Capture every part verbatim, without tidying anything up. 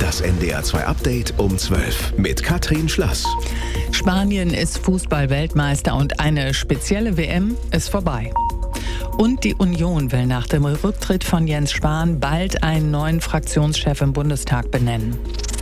Das N D R zwei Update um zwölf mit Katrin Schlass. Spanien ist Fußball-Weltmeister und eine spezielle W M ist vorbei. Und die Union will nach dem Rücktritt von Jens Spahn bald einen neuen Fraktionschef im Bundestag benennen.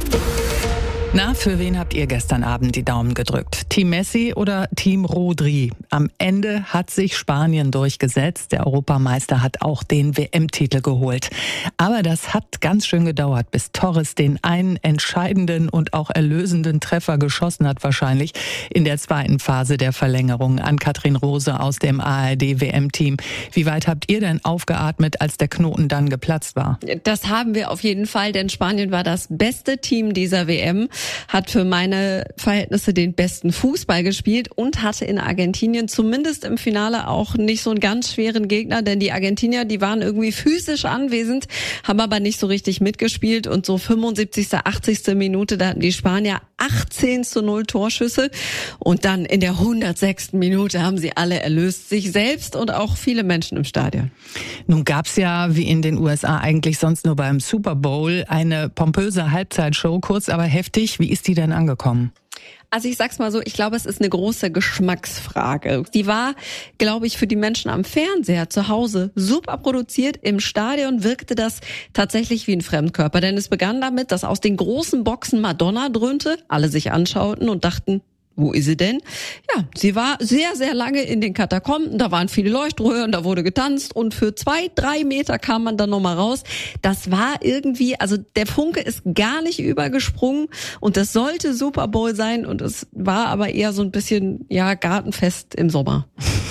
Na, für wen habt ihr gestern Abend die Daumen gedrückt? Team Messi oder Team Rodri? Am Ende hat sich Spanien durchgesetzt. Der Europameister hat auch den W M-Titel geholt. Aber das hat ganz schön gedauert, bis Torres den einen entscheidenden und auch erlösenden Treffer geschossen hat, wahrscheinlich in der zweiten Phase der Verlängerung. An Katrin Rose aus dem A R D-W M-Team. Wie weit habt ihr denn aufgeatmet, als der Knoten dann geplatzt war? Das haben wir auf jeden Fall, denn Spanien war das beste Team dieser W M. Hat für meine Verhältnisse den besten Fußball gespielt und hatte in Argentinien zumindest im Finale auch nicht so einen ganz schweren Gegner, denn die Argentinier, die waren irgendwie physisch anwesend, haben aber nicht so richtig mitgespielt und so fünfundsiebzigste, achtzigste Minute, da hatten die Spanier achtzehn zu null Torschüsse und dann in der hundertsechsten Minute haben sie alle erlöst, sich selbst und auch viele Menschen im Stadion. Nun gab's ja, wie in den U S A eigentlich sonst nur beim Super Bowl, eine pompöse Halbzeitshow, kurz aber heftig. Wie ist die denn angekommen? Also ich sag's mal so, ich glaube, es ist eine große Geschmacksfrage. Die war, glaube ich, für die Menschen am Fernseher zu Hause super produziert. Im Stadion wirkte das tatsächlich wie ein Fremdkörper. Denn es begann damit, dass aus den großen Boxen Madonna dröhnte, alle sich anschauten und dachten, wo ist sie denn? Ja, sie war sehr, sehr lange in den Katakomben. Da waren viele Leuchtröhren, da wurde getanzt und für zwei, drei Meter kam man dann nochmal raus. Das war irgendwie, also der Funke ist gar nicht übergesprungen und das sollte Super Bowl sein und es war aber eher so ein bisschen, ja, Gartenfest im Sommer.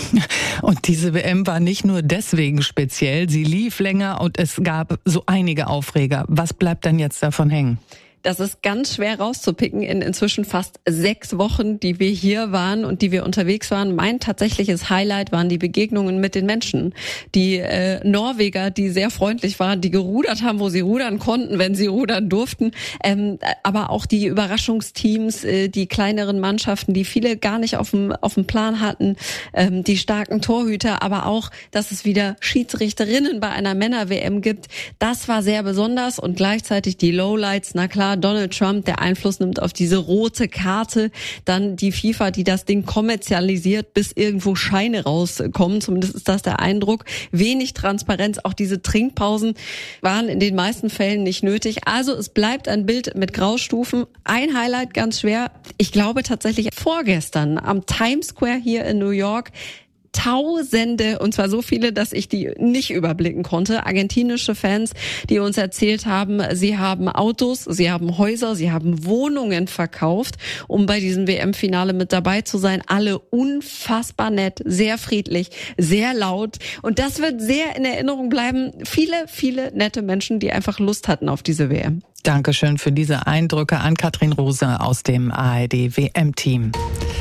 Und diese W M war nicht nur deswegen speziell, sie lief länger und es gab so einige Aufreger. Was bleibt denn jetzt davon hängen? Das ist ganz schwer rauszupicken in inzwischen fast sechs Wochen, die wir hier waren und die wir unterwegs waren. Mein tatsächliches Highlight waren die Begegnungen mit den Menschen. Die äh, Norweger, die sehr freundlich waren, die gerudert haben, wo sie rudern konnten, wenn sie rudern durften. Ähm, aber auch die Überraschungsteams, äh, die kleineren Mannschaften, die viele gar nicht auf dem auf dem Plan hatten. Ähm, die starken Torhüter, aber auch, dass es wieder Schiedsrichterinnen bei einer Männer-W M gibt. Das war sehr besonders und gleichzeitig die Lowlights, na klar, Donald Trump, der Einfluss nimmt auf diese rote Karte, dann die FIFA, die das Ding kommerzialisiert, bis irgendwo Scheine rauskommen, zumindest ist das der Eindruck. Wenig Transparenz, auch diese Trinkpausen waren in den meisten Fällen nicht nötig. Also es bleibt ein Bild mit Graustufen. Ein Highlight ganz schwer, ich glaube tatsächlich vorgestern am Times Square hier in New York, Tausende, und zwar so viele, dass ich die nicht überblicken konnte, argentinische Fans, die uns erzählt haben, sie haben Autos, sie haben Häuser, sie haben Wohnungen verkauft, um bei diesem W M-Finale mit dabei zu sein. Alle unfassbar nett, sehr friedlich, sehr laut. Und das wird sehr in Erinnerung bleiben. Viele, viele nette Menschen, die einfach Lust hatten auf diese W M. Dankeschön für diese Eindrücke an Katrin Rose aus dem A R D-W M-Team.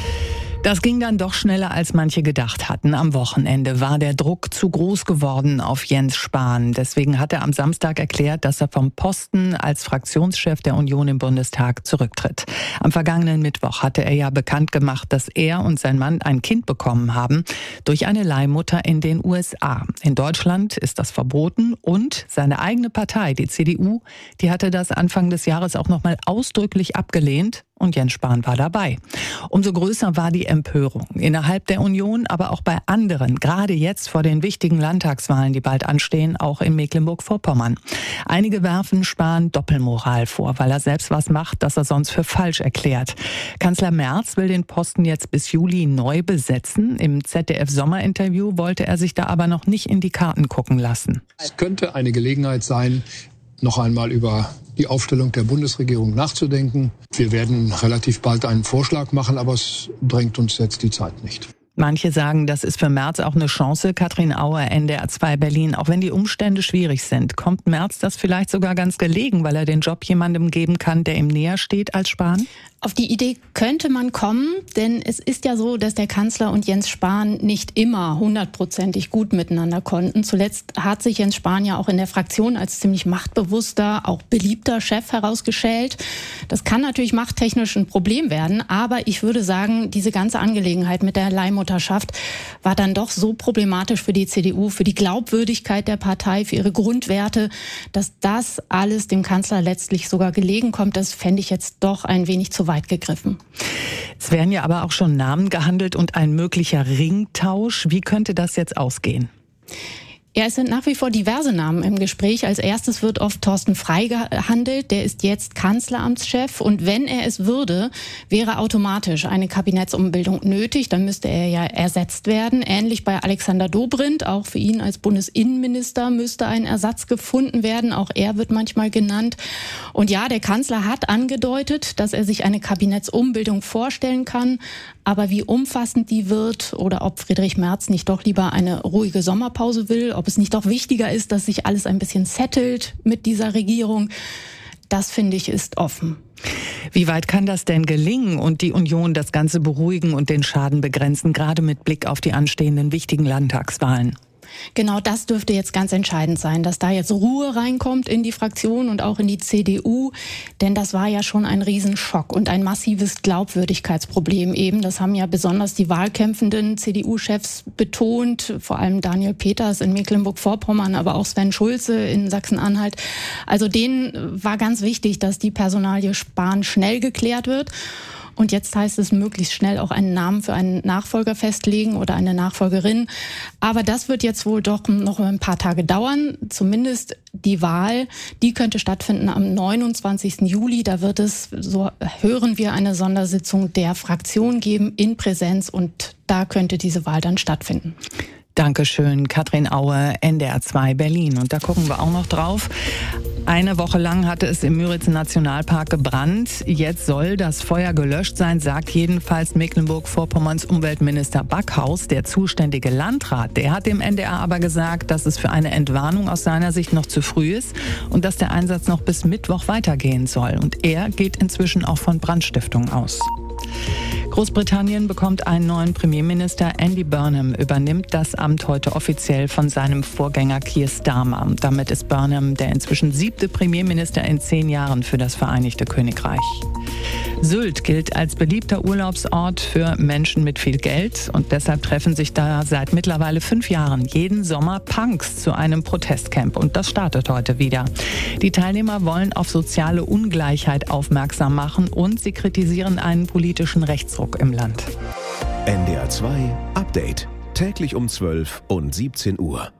Das ging dann doch schneller, als manche gedacht hatten. Am Wochenende war der Druck zu groß geworden auf Jens Spahn. Deswegen hat er am Samstag erklärt, dass er vom Posten als Fraktionschef der Union im Bundestag zurücktritt. Am vergangenen Mittwoch hatte er ja bekannt gemacht, dass er und sein Mann ein Kind bekommen haben durch eine Leihmutter in den U S A. In Deutschland ist das verboten und seine eigene Partei, die C D U, die hatte das Anfang des Jahres auch noch mal ausdrücklich abgelehnt. Und Jens Spahn war dabei. Umso größer war die Empörung innerhalb der Union, aber auch bei anderen, gerade jetzt vor den wichtigen Landtagswahlen, die bald anstehen, auch in Mecklenburg-Vorpommern. Einige werfen Spahn Doppelmoral vor, weil er selbst was macht, das er sonst für falsch erklärt. Kanzler Merz will den Posten jetzt bis Juli neu besetzen. Im Z D F-Sommerinterview wollte er sich da aber noch nicht in die Karten gucken lassen. Es könnte eine Gelegenheit sein, noch einmal über die Aufstellung der Bundesregierung nachzudenken. Wir werden relativ bald einen Vorschlag machen, aber es drängt uns jetzt die Zeit nicht. Manche sagen, das ist für Merz auch eine Chance. Katrin Auer, N D R zwei Berlin. Auch wenn die Umstände schwierig sind, kommt Merz das vielleicht sogar ganz gelegen, weil er den Job jemandem geben kann, der ihm näher steht als Spahn? Auf die Idee könnte man kommen, denn es ist ja so, dass der Kanzler und Jens Spahn nicht immer hundertprozentig gut miteinander konnten. Zuletzt hat sich Jens Spahn ja auch in der Fraktion als ziemlich machtbewusster, auch beliebter Chef herausgestellt. Das kann natürlich machttechnisch ein Problem werden, aber ich würde sagen, diese ganze Angelegenheit mit der Leihmutter Befürworterschaft war dann doch so problematisch für die C D U, für die Glaubwürdigkeit der Partei, für ihre Grundwerte, dass das alles dem Kanzler letztlich sogar gelegen kommt. Das fände ich jetzt doch ein wenig zu weit gegriffen. Es werden ja aber auch schon Namen gehandelt und ein möglicher Ringtausch. Wie könnte das jetzt ausgehen? Ja, es sind nach wie vor diverse Namen im Gespräch. Als erstes wird oft Thorsten Frey gehandelt. Der ist jetzt Kanzleramtschef. Und wenn er es würde, wäre automatisch eine Kabinettsumbildung nötig. Dann müsste er ja ersetzt werden. Ähnlich bei Alexander Dobrindt. Auch für ihn als Bundesinnenminister müsste ein Ersatz gefunden werden. Auch er wird manchmal genannt. Und ja, der Kanzler hat angedeutet, dass er sich eine Kabinettsumbildung vorstellen kann. Aber wie umfassend die wird oder ob Friedrich Merz nicht doch lieber eine ruhige Sommerpause will, ob es nicht doch wichtiger ist, dass sich alles ein bisschen settelt mit dieser Regierung, das finde ich ist offen. Wie weit kann das denn gelingen und die Union das Ganze beruhigen und den Schaden begrenzen, gerade mit Blick auf die anstehenden wichtigen Landtagswahlen? Genau das dürfte jetzt ganz entscheidend sein, dass da jetzt Ruhe reinkommt in die Fraktion und auch in die C D U. Denn das war ja schon ein Riesenschock und ein massives Glaubwürdigkeitsproblem eben. Das haben ja besonders die wahlkämpfenden C D U-Chefs betont, vor allem Daniel Peters in Mecklenburg-Vorpommern, aber auch Sven Schulze in Sachsen-Anhalt. Also denen war ganz wichtig, dass die Personalie Spahn schnell geklärt wird. Und jetzt heißt es, möglichst schnell auch einen Namen für einen Nachfolger festlegen oder eine Nachfolgerin. Aber das wird jetzt wohl doch noch ein paar Tage dauern. Zumindest die Wahl, die könnte stattfinden am neunundzwanzigsten Juli. Da wird es, so hören wir, eine Sondersitzung der Fraktion geben in Präsenz. Und da könnte diese Wahl dann stattfinden. Dankeschön, Katrin Aue, N D R zwei Berlin. Und da gucken wir auch noch drauf. Eine Woche lang hatte es im Müritz-Nationalpark gebrannt. Jetzt soll das Feuer gelöscht sein, sagt jedenfalls Mecklenburg-Vorpommerns Umweltminister Backhaus. Der zuständige Landrat, der hat dem N D R aber gesagt, dass es für eine Entwarnung aus seiner Sicht noch zu früh ist und dass der Einsatz noch bis Mittwoch weitergehen soll. Und er geht inzwischen auch von Brandstiftung aus. Großbritannien bekommt einen neuen Premierminister. Andy Burnham übernimmt das Amt heute offiziell von seinem Vorgänger Keir Starmer. Damit ist Burnham der inzwischen siebte Premierminister in zehn Jahren für das Vereinigte Königreich. Sylt gilt als beliebter Urlaubsort für Menschen mit viel Geld und deshalb treffen sich da seit mittlerweile fünf Jahren jeden Sommer Punks zu einem Protestcamp und das startet heute wieder. Die Teilnehmer wollen auf soziale Ungleichheit aufmerksam machen und sie kritisieren einen politischen Rechtsruck im Land. N D R zwei Update. Täglich um zwölf und siebzehn Uhr.